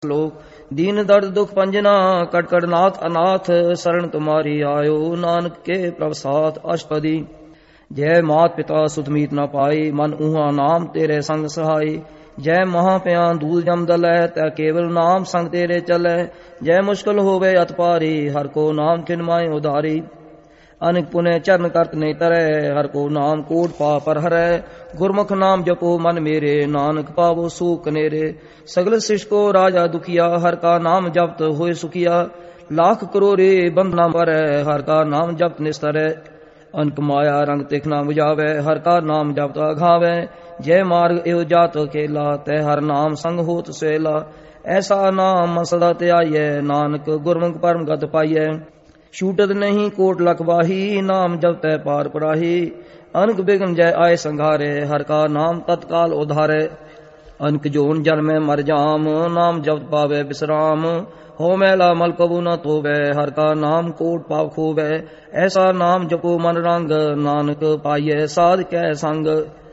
ਲੋਕ दीन दर्द दुख पंजना कट कट नाथ अनाथ शरण तुम्हारी आयो नानक के प्रभसात अष्टपदी जय मात पिता सुतमीत न पाई मन ऊहा नाम तेरे संग सहाई जय महाप्या दूल जम दलै तै केवल नाम संग तेरे चलै जय मुश्किल होवे अत पारी हर को नाम खिनमाए उधारी अनिक पुने चरण करत नहीं तरै हर को नाम कोट पा पर हरै गुरमुख नाम जपो मन मेरे नानक पावो सूख कनेरे सगल शिष्ट को राजा दुखिया हर का नाम जपत होए सुखिया लाख करोड़े बंधना पर हर का नाम जपत निस्तरै अनक माया रंग तिख ना बुझावै हर का नाम जपत अघावै जय मार्ग एव जात केला तै हर नाम संग होत सेला ऐसा नाम सदा त्याइयै नानक गुरमुख परम गत पाइयै छूटत नहीं कोट लखवाही नाम जब तै पार पराही अनक बिघन जय आय संघारे हर का नाम तत्काल उधारे अनक जोन जन्मै मर जाम नाम जब पावे विश्राम हो मैला मल कबू न तोवै हर का नाम कोट पाप खोवै ऐसा नाम जपो मन रंग नानक पाइयै साध कै संग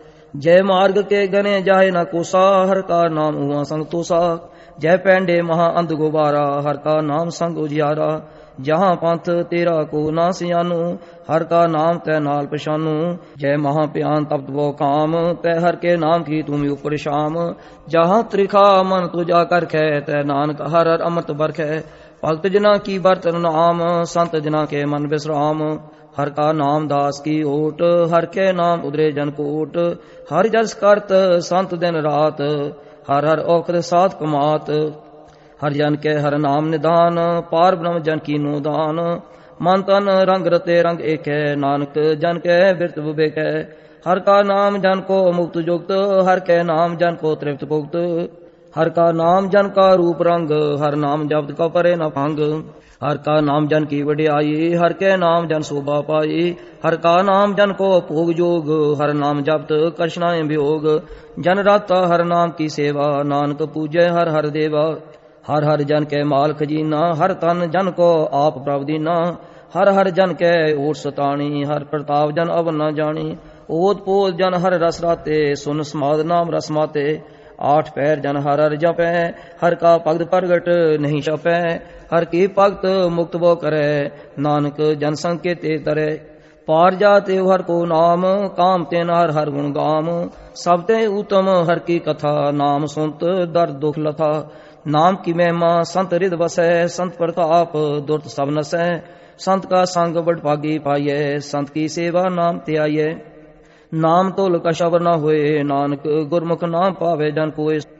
जय मार्ग के गने जाहे न कोसा हर का नाम हुआ संग तोसा जय पैंडे महा अंध गुबारा हर का नाम संग उजियारा जहाँ पंथ तेरा को ना सियानू हर का नाम तै नाल पछानू जय महाप्यान तप्त वो काम तै हर के नाम की तुम ऊपर शाम जहाँ त्रिखा मन तुझा कर खे तै नानक हर हर अमृत बरखै भक्त जना की बर्तन नाम संत जना के मन विश्राम हर का नाम दास की ओट हर के नाम उदरे जन कोट हर जस करत संत दिन रात हर हर औखद साध कमात हर जन के हर नाम निदान पार ब्रह्म जन की नो दान मन तन रंग रते रंग एक है नानक जन के बिरत विवेक है हर का नाम जन को मुक्त जुक्त हर के नाम जन को तृप्त पुक्त हर का नाम जन का रूप रंग हर नाम जब्त का परे न भंग हर का नाम जन की वडियाई हर के नाम जन शोभा पाई हर का नाम जन को भोग जोग हर नाम जब्त कशनाएं वियोग जन राता हर नाम की सेवा नानक पूजय हर हर देवा हर हर जन के माल खजीना हर तन जन को आप प्रभ दीना हर हर जन के ओट सताणी हर प्रताप जन अब न जानी ओत पोत जन हर रस राते सुन समाद नाम रसमाते आठ पैर जन हर हर जपै हर का भगत प्रगट नहीं छपै हर की भगत मुक्त वो करे नानक जन संकेत तरे पार जाते हर को नाम काम तेन हर हर गुण गाम सब ते उत्तम हर की कथा नाम सुनत दर्द दुख लथा नाम की महिमा संत रिद वसै संत प्रताप दुर्त सब नसै संत का संग बड़ भागी पाइयै संत की सेवा नाम त्याइयै नाम तोल कशबर न होए नानक गुरमुख नाम पावे जन कोय